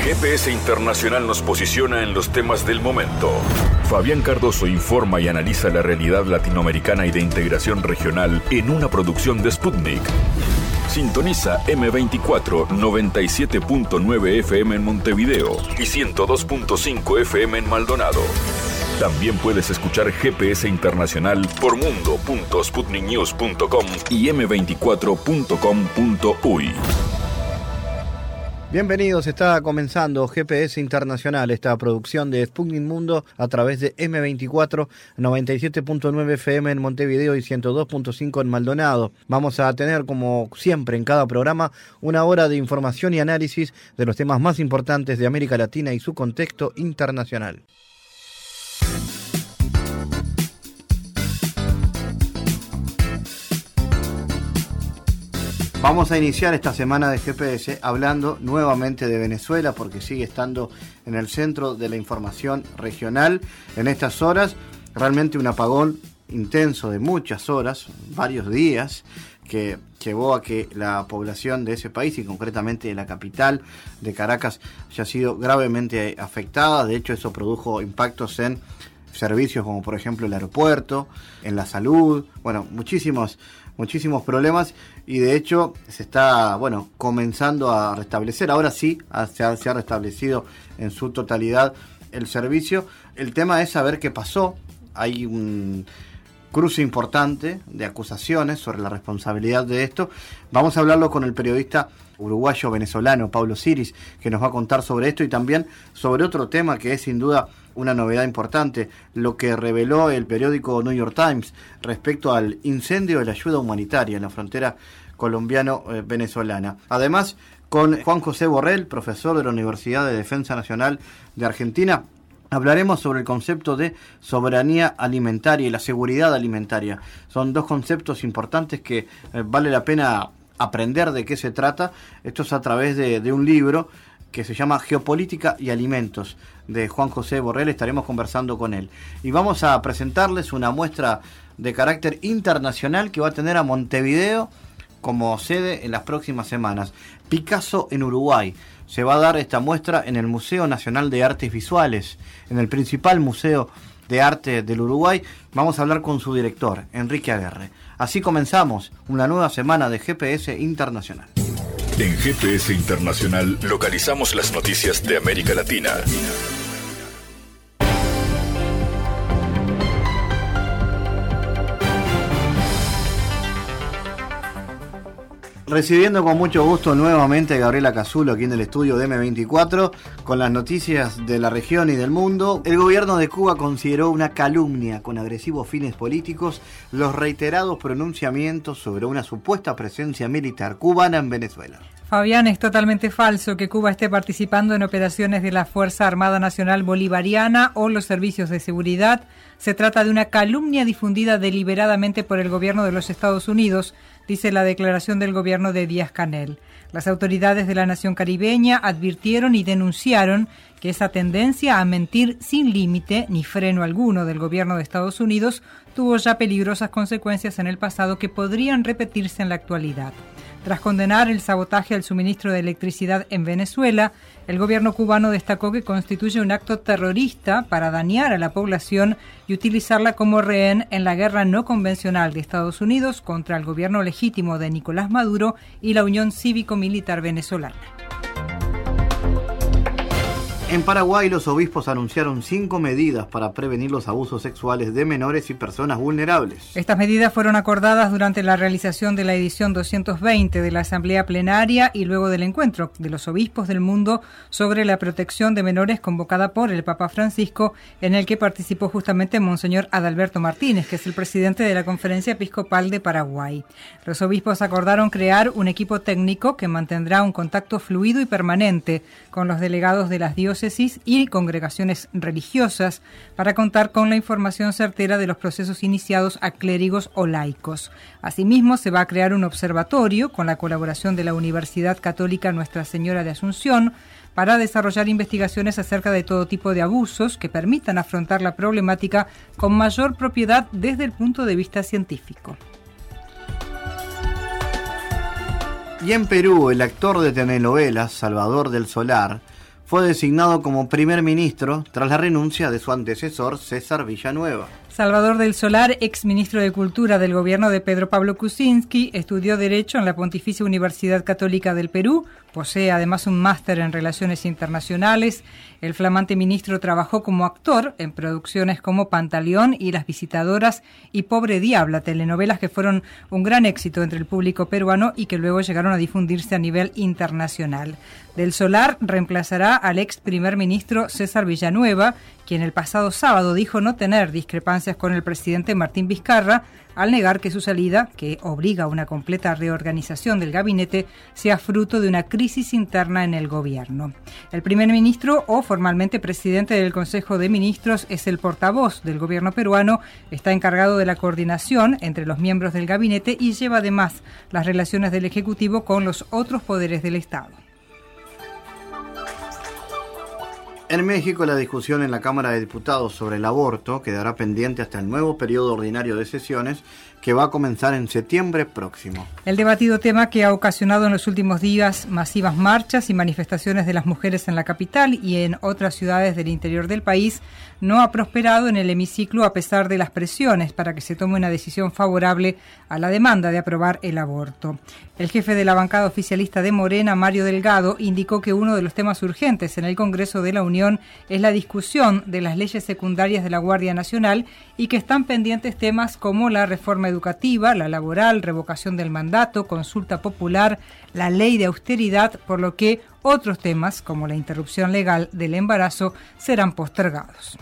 GPS Internacional nos posiciona en los temas del momento. Fabián Cardoso informa y analiza la realidad latinoamericana y de integración regional en una producción de Sputnik. Sintoniza M24 97.9 FM en Montevideo y 102.5 FM en Maldonado. También puedes escuchar GPS Internacional por mundo.sputniknews.com y m24.com.uy. Bienvenidos, está comenzando GPS Internacional, esta producción de Sputnik Mundo a través de M24, 97.9 FM en Montevideo y 102.5 en Maldonado. Vamos a tener, como siempre en cada programa, una hora de información y análisis de los temas más importantes de América Latina y su contexto internacional. Vamos a iniciar esta semana de GPS hablando nuevamente de Venezuela porque sigue estando en el centro de la información regional en estas horas. Realmente un apagón intenso de muchas horas, varios días, que llevó a que la población de ese país y concretamente de la capital de Caracas haya sido gravemente afectada. De hecho, eso produjo impactos en servicios como por ejemplo el aeropuerto, en la salud, bueno, muchísimos problemas, y de hecho se está comenzando a restablecer. Ahora sí se ha restablecido en su totalidad el servicio. El tema es saber qué pasó. Hay un cruce importante de acusaciones sobre la responsabilidad de esto. Vamos a hablarlo con el periodista uruguayo-venezolano Pablo Siris, que nos va a contar sobre esto y también sobre otro tema que es sin duda una novedad importante, lo que reveló el periódico New York Times respecto al incendio de la ayuda humanitaria en la frontera colombiano-venezolana. Además, con Juan José Borrell, profesor de la Universidad de Defensa Nacional de Argentina, hablaremos sobre el concepto de soberanía alimentaria y la seguridad alimentaria. Son dos conceptos importantes que vale la pena aprender de qué se trata. Esto es a través de un libro que se llama Geopolítica y Alimentos, de Juan José Borrell. Estaremos conversando con él. Y vamos a presentarles una muestra de carácter internacional que va a tener a Montevideo como sede en las próximas semanas. Picasso en Uruguay. Se va a dar esta muestra en el Museo Nacional de Artes Visuales, en el principal museo de arte del Uruguay. Vamos a hablar con su director, Enrique Aguerre. Así comenzamos una nueva semana de GPS Internacional. En GPS Internacional localizamos las noticias de América Latina. Recibiendo con mucho gusto nuevamente a Gabriela Casulo aquí en el estudio de M24 con las noticias de la región y del mundo. El gobierno de Cuba consideró una calumnia con agresivos fines políticos los reiterados pronunciamientos sobre una supuesta presencia militar cubana en Venezuela. Fabián, es totalmente falso que Cuba esté participando en operaciones de la Fuerza Armada Nacional Bolivariana o los servicios de seguridad. Se trata de una calumnia difundida deliberadamente por el gobierno de los Estados Unidos, dice la declaración del gobierno de Díaz-Canel. Las autoridades de la nación caribeña advirtieron y denunciaron que esa tendencia a mentir sin límite ni freno alguno del gobierno de Estados Unidos tuvo ya peligrosas consecuencias en el pasado que podrían repetirse en la actualidad. Tras condenar el sabotaje al suministro de electricidad en Venezuela, el gobierno cubano destacó que constituye un acto terrorista para dañar a la población y utilizarla como rehén en la guerra no convencional de Estados Unidos contra el gobierno legítimo de Nicolás Maduro y la Unión Cívico-Militar Venezolana. En Paraguay, los obispos anunciaron 5 medidas para prevenir los abusos sexuales de menores y personas vulnerables. Estas medidas fueron acordadas durante la realización de la edición 220 de la Asamblea Plenaria y luego del encuentro de los obispos del mundo sobre la protección de menores convocada por el Papa Francisco, en el que participó justamente Monseñor Adalberto Martínez, que es el presidente de la Conferencia Episcopal de Paraguay. Los obispos acordaron crear un equipo técnico que mantendrá un contacto fluido y permanente con los delegados de las diócesis y congregaciones religiosas para contar con la información certera de los procesos iniciados a clérigos o laicos. Asimismo, se va a crear un observatorio con la colaboración de la Universidad Católica Nuestra Señora de Asunción para desarrollar investigaciones acerca de todo tipo de abusos que permitan afrontar la problemática con mayor propiedad desde el punto de vista científico. Y en Perú, el actor de telenovelas, Salvador del Solar, fue designado como primer ministro tras la renuncia de su antecesor César Villanueva. Salvador del Solar, ex ministro de Cultura del gobierno de Pedro Pablo Kuczynski, estudió Derecho en la Pontificia Universidad Católica del Perú, posee además un máster en Relaciones Internacionales. El flamante ministro trabajó como actor en producciones como Pantaleón y Las Visitadoras y Pobre Diabla, telenovelas que fueron un gran éxito entre el público peruano y que luego llegaron a difundirse a nivel internacional. Del Solar reemplazará al ex primer ministro César Villanueva, quien el pasado sábado dijo no tener discrepancias con el presidente Martín Vizcarra, al negar que su salida, que obliga a una completa reorganización del gabinete, sea fruto de una crisis interna en el gobierno. El primer ministro, o formalmente presidente del Consejo de Ministros, es el portavoz del gobierno peruano, está encargado de la coordinación entre los miembros del gabinete y lleva además las relaciones del Ejecutivo con los otros poderes del Estado. En México, la discusión en la Cámara de Diputados sobre el aborto quedará pendiente hasta el nuevo periodo ordinario de sesiones que va a comenzar en septiembre próximo. El debatido tema, que ha ocasionado en los últimos días masivas marchas y manifestaciones de las mujeres en la capital y en otras ciudades del interior del país, no ha prosperado en el hemiciclo a pesar de las presiones para que se tome una decisión favorable a la demanda de aprobar el aborto. El jefe de la bancada oficialista de Morena, Mario Delgado, indicó que uno de los temas urgentes en el Congreso de la Unión es la discusión de las leyes secundarias de la Guardia Nacional y que están pendientes temas como la reforma educativa, la laboral, revocación del mandato, consulta popular, la ley de austeridad, por lo que otros temas, como la interrupción legal del embarazo, serán postergados.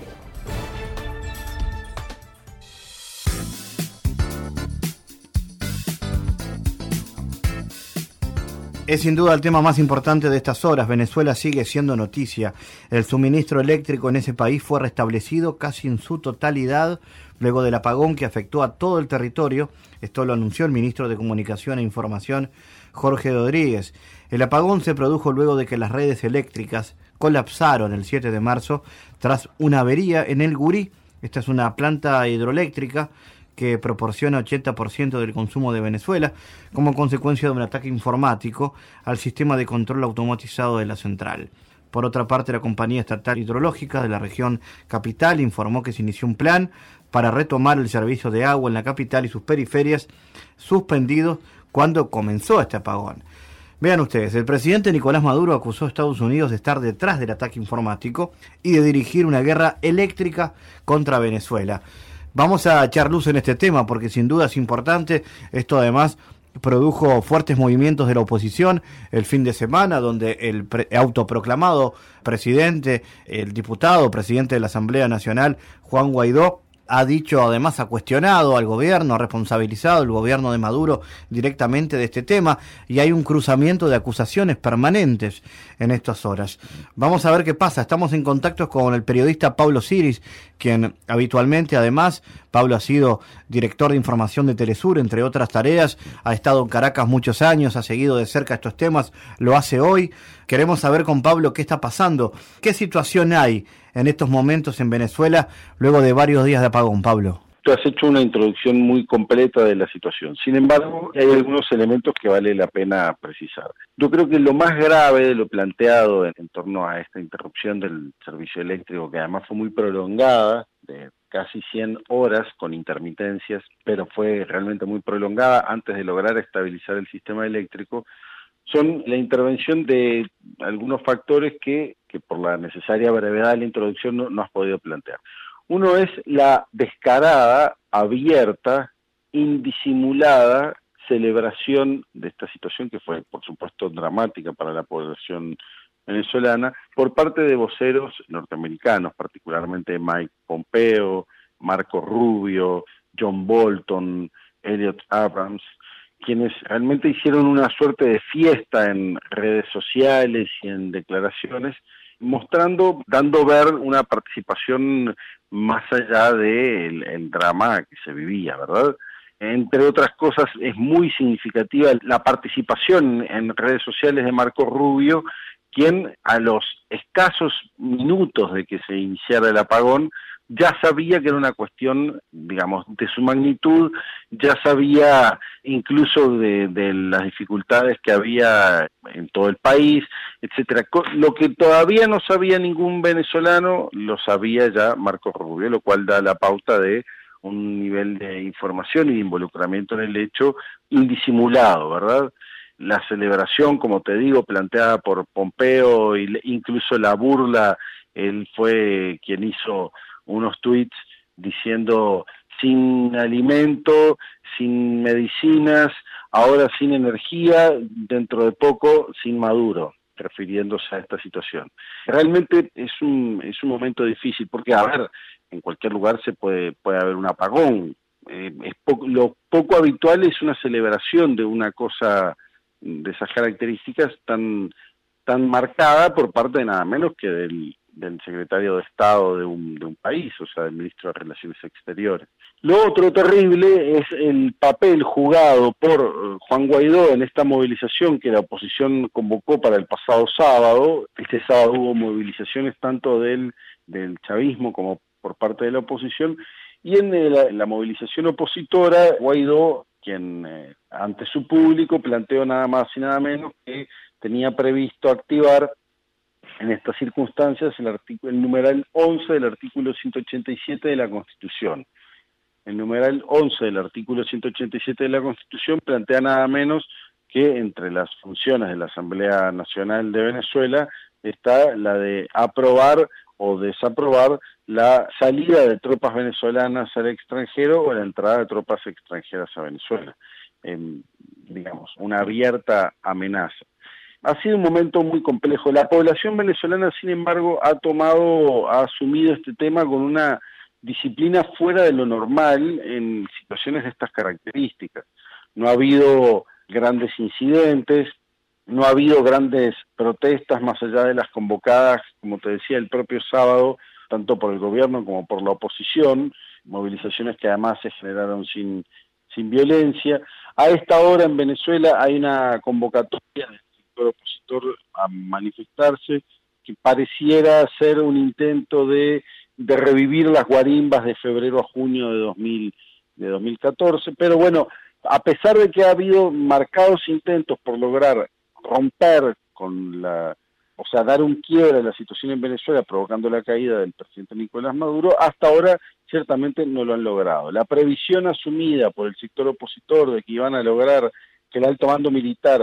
Es sin duda el tema más importante de estas horas. Venezuela sigue siendo noticia. El suministro eléctrico en ese país fue restablecido casi en su totalidad luego del apagón que afectó a todo el territorio. Esto lo anunció el ministro de Comunicación e Información, Jorge Rodríguez. El apagón se produjo luego de que las redes eléctricas colapsaron el 7 de marzo tras una avería en el Gurí. Esta es una planta hidroeléctrica que proporciona 80% del consumo de Venezuela como consecuencia de un ataque informático al sistema de control automatizado de la central. Por otra parte, la compañía estatal hidrológica de la región capital informó que se inició un plan para retomar el servicio de agua en la capital y sus periferias, suspendidos cuando comenzó este apagón. Vean ustedes, el presidente Nicolás Maduro acusó a Estados Unidos de estar detrás del ataque informático y de dirigir una guerra eléctrica contra Venezuela. Vamos a echar luz en este tema porque sin duda es importante. Esto además produjo fuertes movimientos de la oposición el fin de semana, donde el autoproclamado presidente, el diputado, presidente de la Asamblea Nacional, Juan Guaidó, ha dicho, además ha cuestionado al gobierno, ha responsabilizado al gobierno de Maduro directamente de este tema, y hay un cruzamiento de acusaciones permanentes en estas horas. Vamos a ver qué pasa. Estamos en contacto con el periodista Pablo Siris, quien habitualmente, además, Pablo ha sido director de información de Telesur, entre otras tareas, ha estado en Caracas muchos años, ha seguido de cerca estos temas, lo hace hoy. Queremos saber con Pablo qué está pasando, qué situación hay en estos momentos en Venezuela luego de varios días de apagón. Pablo. Tú has hecho una introducción muy completa de la situación. Sin embargo, hay algunos elementos que vale la pena precisar. Yo creo que lo más grave de lo planteado en torno a esta interrupción del servicio eléctrico, que además fue muy prolongada, de casi 100 horas con intermitencias, pero fue realmente muy prolongada antes de lograr estabilizar el sistema eléctrico, son la intervención de algunos factores que por la necesaria brevedad de la introducción no has podido plantear. Uno es la descarada, abierta, indisimulada celebración de esta situación, que fue, por supuesto, dramática para la población venezolana, por parte de voceros norteamericanos, particularmente Mike Pompeo, Marco Rubio, John Bolton, Elliot Abrams, quienes realmente hicieron una suerte de fiesta en redes sociales y en declaraciones, dando ver una participación más allá del drama que se vivía, ¿verdad? Entre otras cosas, es muy significativa la participación en redes sociales de Marco Rubio, quien a los escasos minutos de que se iniciara el apagón ya sabía que era una cuestión, digamos, de su magnitud, ya sabía incluso de las dificultades que había en todo el país, etcétera. Lo que todavía no sabía ningún venezolano, lo sabía ya Marcos Rubio, lo cual da la pauta de un nivel de información y de involucramiento en el hecho indisimulado, ¿verdad? La celebración, como te digo, planteada por Pompeo, e incluso la burla, él fue quien hizo unos tweets diciendo sin alimento, sin medicinas, ahora sin energía, dentro de poco sin Maduro, refiriéndose a esta situación. Realmente es un momento difícil, porque, a ver, en cualquier lugar puede haber un apagón. Lo poco habitual es una celebración de una cosa de esas características tan marcada por parte de nada menos que del secretario de Estado de un país, o sea, del ministro de Relaciones Exteriores. Lo otro terrible es el papel jugado por Juan Guaidó en esta movilización que la oposición convocó para el pasado sábado. Este sábado hubo movilizaciones tanto del chavismo como por parte de la oposición, y en la movilización opositora, Guaidó, quien ante su público planteó nada más y nada menos que tenía previsto activar en estas circunstancias el numeral 11 del artículo 187 de la Constitución. El numeral 11 del artículo 187 de la Constitución plantea nada menos que entre las funciones de la Asamblea Nacional de Venezuela está la de aprobar o desaprobar la salida de tropas venezolanas al extranjero o la entrada de tropas extranjeras a Venezuela. Digamos, una abierta amenaza. Ha sido un momento muy complejo. La población venezolana, sin embargo, ha asumido este tema con una disciplina fuera de lo normal en situaciones de estas características. No ha habido grandes incidentes, no ha habido grandes protestas más allá de las convocadas, como te decía, el propio sábado, tanto por el gobierno como por la oposición, movilizaciones que además se generaron sin violencia. A esta hora en Venezuela hay una convocatoria del sector opositor a manifestarse que pareciera ser un intento de revivir las guarimbas de febrero a junio de 2014, pero bueno, a pesar de que ha habido marcados intentos por lograr romper con dar un quiebre a la situación en Venezuela, provocando la caída del presidente Nicolás Maduro, hasta ahora ciertamente no lo han logrado. La previsión asumida por el sector opositor de que iban a lograr que el alto mando militar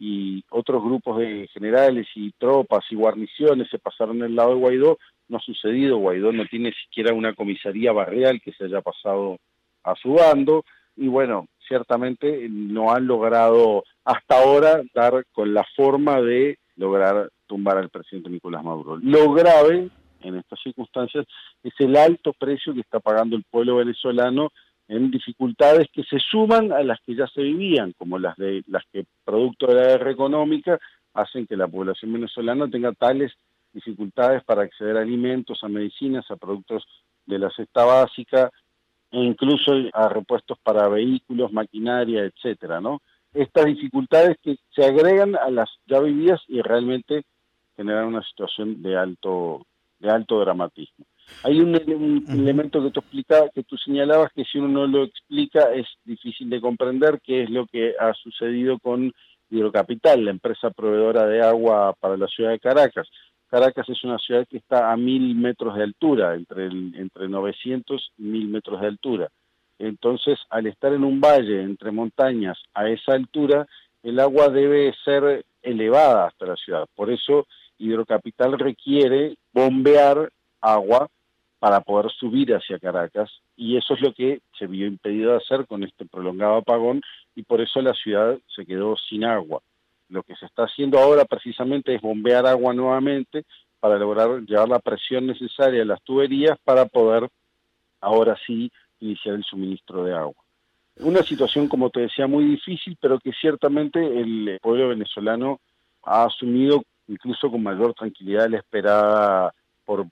y otros grupos de generales y tropas y guarniciones se pasaron del lado de Guaidó, no ha sucedido. Guaidó no tiene siquiera una comisaría barrial que se haya pasado a su bando, y bueno, ciertamente no han logrado hasta ahora dar con la forma de lograr tumbar al presidente Nicolás Maduro. Lo grave en estas circunstancias es el alto precio que está pagando el pueblo venezolano en dificultades que se suman a las que ya se vivían, como las que producto de la guerra económica hacen que la población venezolana tenga tales dificultades para acceder a alimentos, a medicinas, a productos de la cesta básica e incluso a repuestos para vehículos, maquinaria, etcétera, ¿no? Estas dificultades que se agregan a las ya vividas y realmente generan una situación de alto dramatismo. Hay un elemento que tú señalabas que si uno no lo explica es difícil de comprender, que es lo que ha sucedido con Hidrocapital, la empresa proveedora de agua para la ciudad de Caracas. Caracas es una ciudad que está a 1.000 metros de altura, entre 900 y 1.000 metros de altura. Entonces, al estar en un valle entre montañas a esa altura, el agua debe ser elevada hasta la ciudad. Por eso, Hidrocapital requiere bombear agua para poder subir hacia Caracas, y eso es lo que se vio impedido de hacer con este prolongado apagón, y por eso la ciudad se quedó sin agua. Lo que se está haciendo ahora precisamente es bombear agua nuevamente para lograr llevar la presión necesaria a las tuberías para poder ahora sí iniciar el suministro de agua. Una situación, como te decía, muy difícil, pero que ciertamente el pueblo venezolano ha asumido incluso con mayor tranquilidad de la esperada por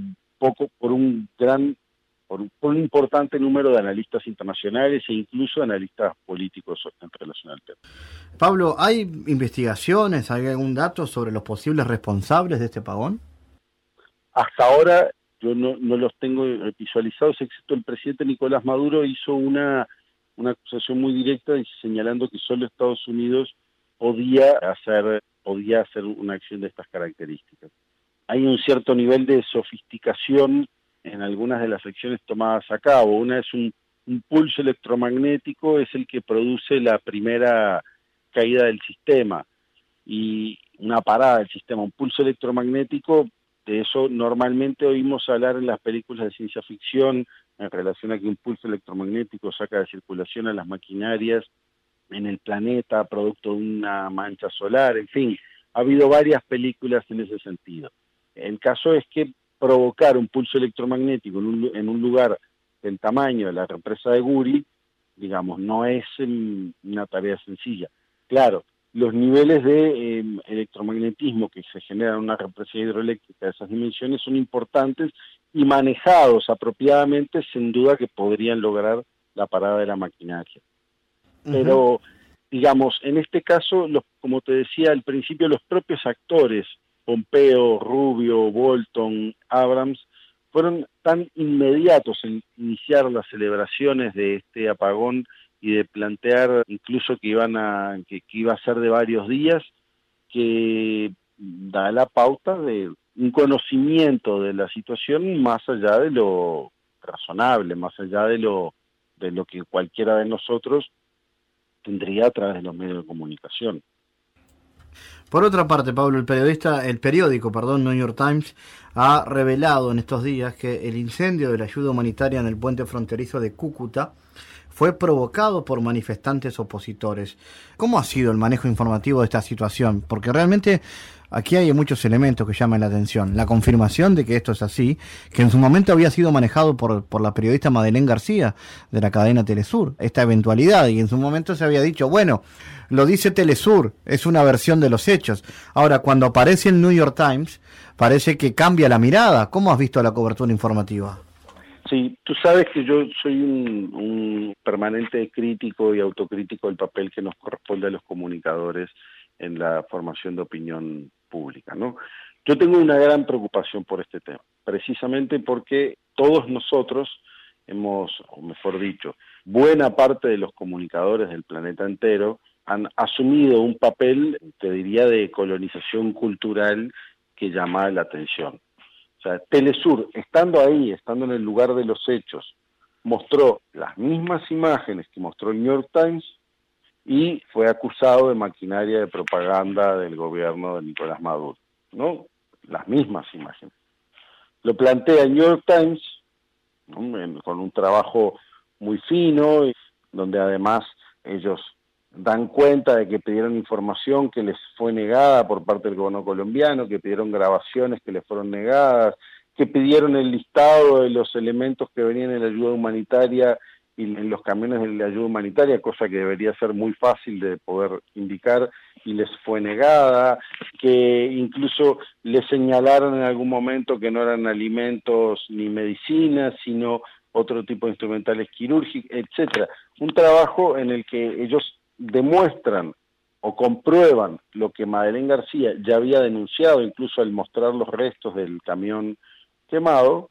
un importante número de analistas internacionales e incluso analistas políticos en relación al tema. Pablo, ¿hay investigaciones, hay algún dato sobre los posibles responsables de este apagón? Hasta ahora yo no los tengo visualizados, excepto el presidente Nicolás Maduro hizo una acusación muy directa señalando que solo Estados Unidos podía hacer una acción de estas características. Hay un cierto nivel de sofisticación en algunas de las acciones tomadas a cabo. Una es un pulso electromagnético, es el que produce la primera caída del sistema, y una parada del sistema. Un pulso electromagnético, de eso normalmente oímos hablar en las películas de ciencia ficción, en relación a que un pulso electromagnético saca de circulación a las maquinarias en el planeta, producto de una mancha solar, en fin, ha habido varias películas en ese sentido. El caso es que provocar un pulso electromagnético en un lugar del tamaño de la represa de Guri, digamos, no es una tarea sencilla. Claro, los niveles de electromagnetismo que se generan en una represa hidroeléctrica de esas dimensiones son importantes y manejados apropiadamente, sin duda que podrían lograr la parada de la maquinaria. Pero, digamos, en este caso, como te decía al principio, los propios actores, Pompeo, Rubio, Bolton, Abrams, fueron tan inmediatos en iniciar las celebraciones de este apagón y de plantear incluso que iba a ser de varios días, que da la pauta de un conocimiento de la situación más allá de lo razonable, más allá de lo que cualquiera de nosotros tendría a través de los medios de comunicación. Por otra parte, Pablo, el periódico New York Times ha revelado en estos días que el incendio de la ayuda humanitaria en el puente fronterizo de Cúcuta fue provocado por manifestantes opositores. ¿Cómo ha sido el manejo informativo de esta situación? Porque realmente aquí hay muchos elementos que llaman la atención. La confirmación de que esto es así, que en su momento había sido manejado por la periodista Madeleine García de la cadena Telesur, esta eventualidad, y en su momento se había dicho, bueno, lo dice Telesur, es una versión de los hechos. Ahora, cuando aparece el New York Times, parece que cambia la mirada. ¿Cómo has visto la cobertura informativa? Sí, tú sabes que yo soy un permanente crítico y autocrítico del papel que nos corresponde a los comunicadores en la formación de opinión pública, ¿no? Yo tengo una gran preocupación por este tema, precisamente porque todos nosotros o mejor dicho, buena parte de los comunicadores del planeta entero han asumido un papel, te diría, de colonización cultural que llama la atención. O sea, Telesur, estando ahí, estando en el lugar de los hechos, mostró las mismas imágenes que mostró el New York Times y fue acusado de maquinaria de propaganda del gobierno de Nicolás Maduro, ¿no? Las mismas imágenes. Lo plantea el New York Times, ¿no? Con un trabajo muy fino, donde además ellos dan cuenta de que pidieron información que les fue negada por parte del gobierno colombiano, que pidieron grabaciones que les fueron negadas, que pidieron el listado de los elementos que venían en la ayuda humanitaria y en los camiones de la ayuda humanitaria, cosa que debería ser muy fácil de poder indicar, y les fue negada, que incluso les señalaron en algún momento que no eran alimentos ni medicinas, sino otro tipo de instrumentales quirúrgicos, etcétera. Un trabajo en el que ellos demuestran o comprueban lo que Madeleine García ya había denunciado, incluso al mostrar los restos del camión quemado,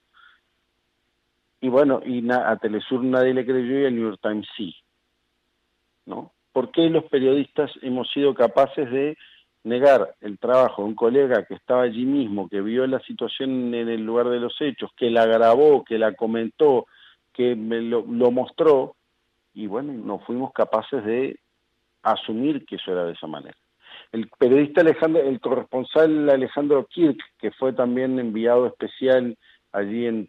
y bueno, a Telesur nadie le creyó y al New York Times sí, ¿no? ¿Por qué los periodistas hemos sido capaces de negar el trabajo de un colega que estaba allí mismo, que vio la situación en el lugar de los hechos, que la grabó, que la comentó, que lo mostró, y bueno, no fuimos capaces de asumir que eso era de esa manera? El periodista el corresponsal Alejandro Kirk, que fue también enviado especial allí en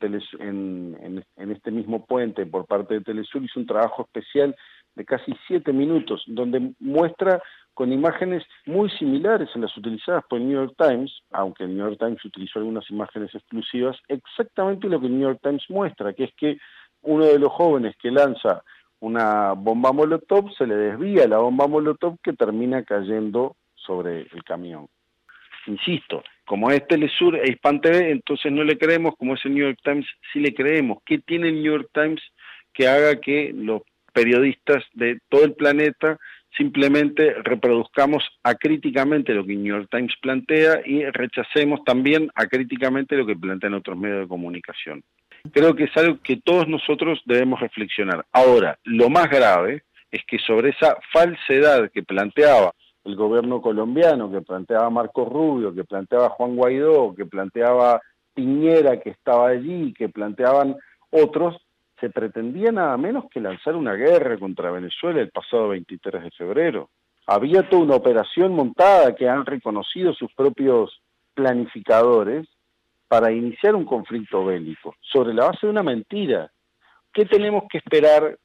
este mismo puente por parte de Telesur, hizo un trabajo especial de casi 7 minutos, donde muestra con imágenes muy similares a las utilizadas por el New York Times, aunque el New York Times utilizó algunas imágenes exclusivas, exactamente lo que el New York Times muestra, que es que uno de los jóvenes que lanza una bomba molotov, se le desvía la bomba molotov que termina cayendo sobre el camión. Insisto, como es Telesur e Hispan TV, entonces no le creemos, como es el New York Times, sí le creemos. ¿Qué tiene el New York Times que haga que los periodistas de todo el planeta simplemente reproduzcamos acríticamente lo que New York Times plantea y rechacemos también acríticamente lo que plantean otros medios de comunicación. Creo que es algo que todos nosotros debemos reflexionar. Ahora, lo más grave es que sobre esa falsedad que planteaba el gobierno colombiano, que planteaba Marco Rubio, que planteaba Juan Guaidó, que planteaba Piñera, que estaba allí, que planteaban otros, se pretendía nada menos que lanzar una guerra contra Venezuela el pasado 23 de febrero. Había toda una operación montada que han reconocido sus propios planificadores para iniciar un conflicto bélico, sobre la base de una mentira. ¿Qué tenemos que esperar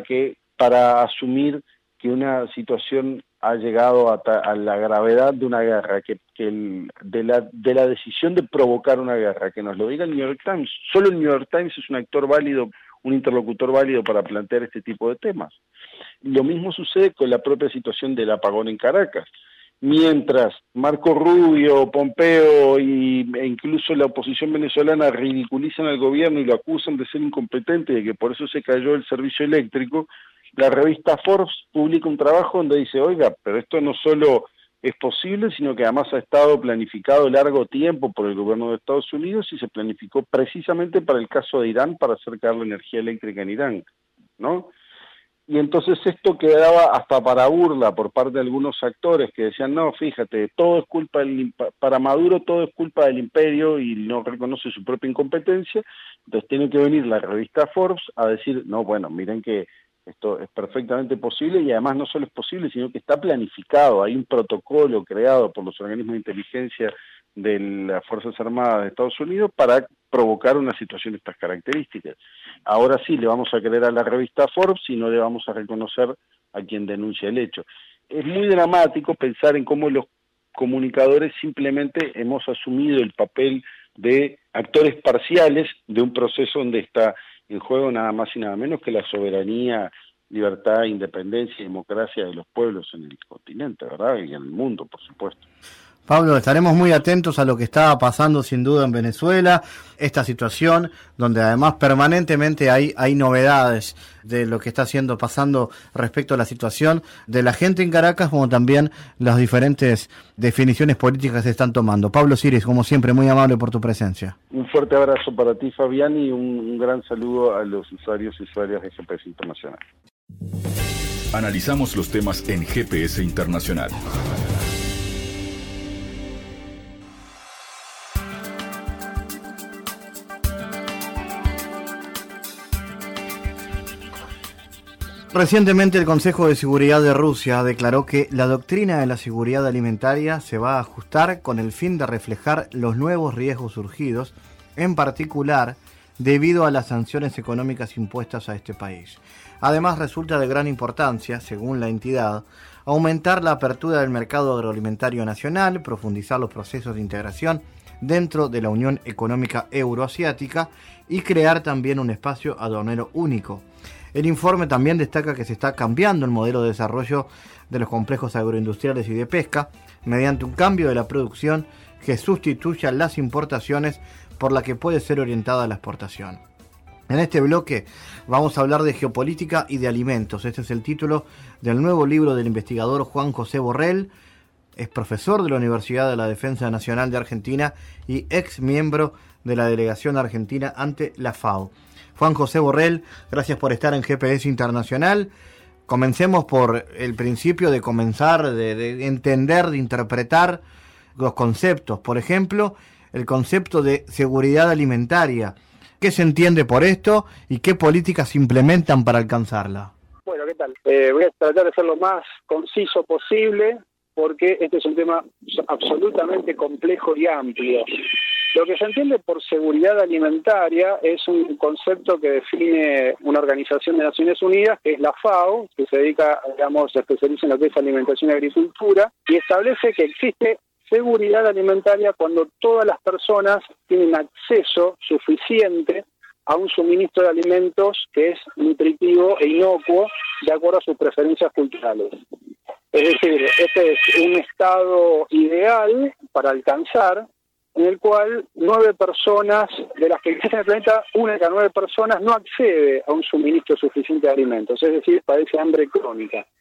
para asumir que una situación ha llegado a la gravedad de una guerra, de la decisión de provocar una guerra, que nos lo diga el New York Times? Solo el New York Times es un actor válido, un interlocutor válido para plantear este tipo de temas. Lo mismo sucede con la propia situación del apagón en Caracas. Mientras Marco Rubio, Pompeo e incluso la oposición venezolana ridiculizan al gobierno y lo acusan de ser incompetente y de que por eso se cayó el servicio eléctrico, la revista Forbes publica un trabajo donde dice, oiga, pero esto no solo es posible, sino que además ha estado planificado largo tiempo por el gobierno de Estados Unidos y se planificó precisamente para el caso de Irán, para hacer caer la energía eléctrica en Irán, ¿no? Y entonces esto quedaba hasta para burla por parte de algunos actores que decían, no, fíjate, todo es culpa para Maduro todo es culpa del imperio y no reconoce su propia incompetencia. Entonces tiene que venir la revista Forbes a decir, no, bueno, miren que esto es perfectamente posible y además no solo es posible, sino que está planificado. Hay un protocolo creado por los organismos de inteligencia de las Fuerzas Armadas de Estados Unidos para provocar una situación de estas características. Ahora sí le vamos a creer a la revista Forbes y no le vamos a reconocer a quien denuncia el hecho. Es muy dramático pensar en cómo los comunicadores simplemente hemos asumido el papel de actores parciales de un proceso donde está en juego nada más y nada menos que la soberanía, libertad, independencia y democracia de los pueblos en el continente, ¿verdad? Y en el mundo, por supuesto. Pablo, estaremos muy atentos a lo que está pasando sin duda en Venezuela, esta situación donde además permanentemente hay novedades de lo que está pasando respecto a la situación de la gente en Caracas, como también las diferentes definiciones políticas que se están tomando. Pablo Siris, como siempre, muy amable por tu presencia. Un fuerte abrazo para ti, Fabián, y un gran saludo a los usuarios y usuarias de GPS Internacional. Analizamos los temas en GPS Internacional. Recientemente el Consejo de Seguridad de Rusia declaró que la doctrina de la seguridad alimentaria se va a ajustar con el fin de reflejar los nuevos riesgos surgidos, en particular debido a las sanciones económicas impuestas a este país. Además, resulta de gran importancia, según la entidad, aumentar la apertura del mercado agroalimentario nacional, profundizar los procesos de integración dentro de la Unión Económica Euroasiática y crear también un espacio aduanero único. El informe también destaca que se está cambiando el modelo de desarrollo de los complejos agroindustriales y de pesca mediante un cambio de la producción que sustituya las importaciones por la que puede ser orientada a la exportación. En este bloque vamos a hablar de geopolítica y de alimentos. Este es el título del nuevo libro del investigador Juan José Borrell. Es profesor de la Universidad de la Defensa Nacional de Argentina y ex miembro de la delegación argentina ante la FAO. Juan José Borrell, gracias por estar en GPS Internacional. Comencemos por el principio de comenzar, de entender, de interpretar los conceptos. Por ejemplo, el concepto de seguridad alimentaria. ¿Qué se entiende por esto y qué políticas se implementan para alcanzarla? Bueno, ¿qué tal? Voy a tratar de ser lo más conciso posible porque este es un tema absolutamente complejo y amplio. Lo que se entiende por seguridad alimentaria es un concepto que define una organización de Naciones Unidas, que es la FAO, que se dedica, se especializa en lo que es alimentación y agricultura, y establece que existe seguridad alimentaria cuando todas las personas tienen acceso suficiente a un suministro de alimentos que es nutritivo e inocuo de acuerdo a sus preferencias culturales. Es decir, este es un estado ideal para alcanzar, en el cual 9 personas, de las que existen en el planeta, una de cada 9 personas no accede a un suministro suficiente de alimentos, es decir, padece hambre crónica.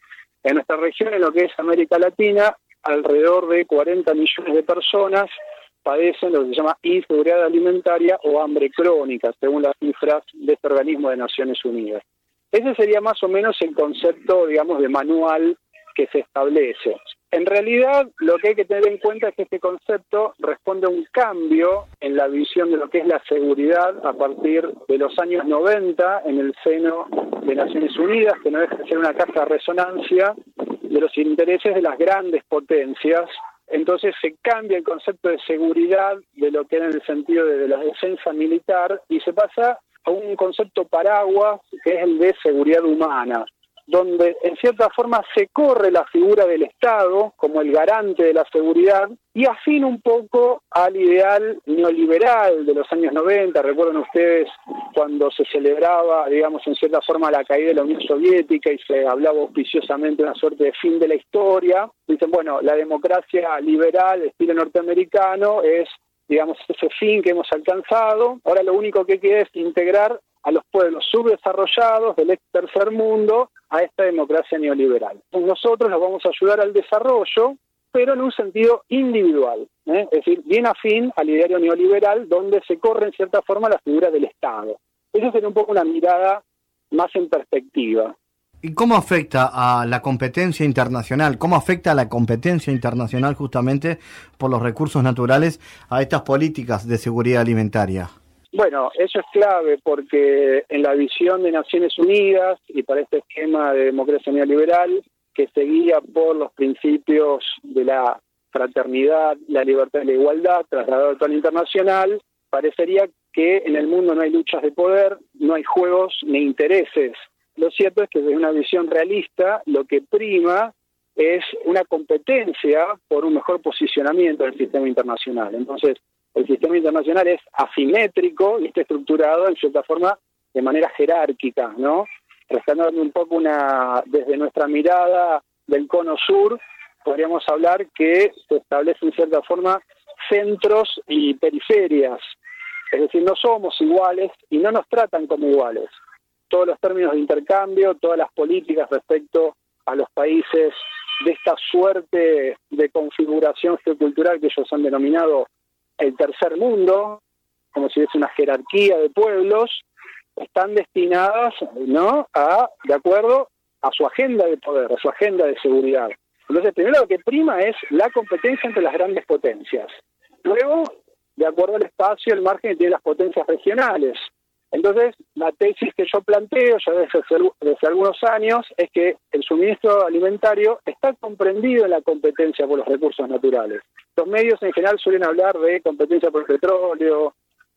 En nuestra región, en lo que es América Latina, alrededor de 40 millones de personas padecen lo que se llama inseguridad alimentaria o hambre crónica, según las cifras de este organismo de Naciones Unidas. Ese sería más o menos el concepto, digamos, de manual que se establece. En realidad, lo que hay que tener en cuenta es que este concepto responde a un cambio en la visión de lo que es la seguridad a partir de los años 90 en el seno de Naciones Unidas, que no deja de ser una caja de resonancia de los intereses de las grandes potencias. Entonces se cambia el concepto de seguridad de lo que era en el sentido de la defensa militar y se pasa a un concepto paraguas que es el de seguridad humana, donde en cierta forma se corre la figura del Estado como el garante de la seguridad y afina un poco al ideal neoliberal de los años 90. Recuerdan ustedes cuando se celebraba, digamos, en cierta forma la caída de la Unión Soviética y se hablaba auspiciosamente de una suerte de fin de la historia. Dicen, bueno, la democracia liberal, estilo norteamericano, es, digamos, ese fin que hemos alcanzado. Ahora lo único que queda es integrar a los pueblos subdesarrollados del ex tercer mundo a esta democracia neoliberal. Nosotros los vamos a ayudar al desarrollo, pero en un sentido individual, es decir, bien afín al ideario neoliberal, donde se corre en cierta forma la figura del Estado. Esa sería un poco una mirada más en perspectiva. ¿Y cómo afecta a la competencia internacional? ¿Cómo afecta a la competencia internacional justamente por los recursos naturales a estas políticas de seguridad alimentaria? Bueno, eso es clave porque en la visión de Naciones Unidas y para este esquema de democracia neoliberal que se guía por los principios de la fraternidad, la libertad y la igualdad trasladado al plano internacional, parecería que en el mundo no hay luchas de poder, no hay juegos ni intereses. Lo cierto es que desde una visión realista lo que prima es una competencia por un mejor posicionamiento del sistema internacional. Entonces, el sistema internacional es asimétrico y está estructurado en cierta forma de manera jerárquica, ¿no? Rescatando un poco desde nuestra mirada del cono sur, podríamos hablar que se establecen en cierta forma centros y periferias. Es decir, no somos iguales y no nos tratan como iguales. Todos los términos de intercambio, todas las políticas respecto a los países de esta suerte de configuración geocultural que ellos han denominado el tercer mundo, como si es una jerarquía de pueblos, están destinadas, ¿no?, de acuerdo a su agenda de poder, a su agenda de seguridad. Entonces, primero lo que prima es la competencia entre las grandes potencias. Luego, de acuerdo al espacio, el margen que tienen las potencias regionales. Entonces, la tesis que yo planteo ya desde algunos años es que el suministro alimentario está comprendido en la competencia por los recursos naturales. Los medios en general suelen hablar de competencia por el petróleo,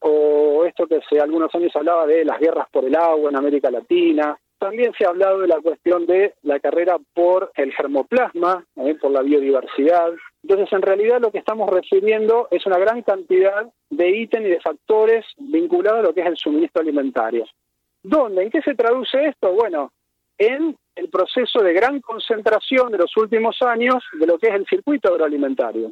o esto que hace algunos años hablaba de las guerras por el agua en América Latina. También se ha hablado de la cuestión de la carrera por el germoplasma, por la biodiversidad. Entonces, en realidad lo que estamos refiriendo es una gran cantidad de ítems y de factores vinculados a lo que es el suministro alimentario. ¿Dónde? ¿En qué se traduce esto? Bueno, en el proceso de gran concentración de los últimos años de lo que es el circuito agroalimentario.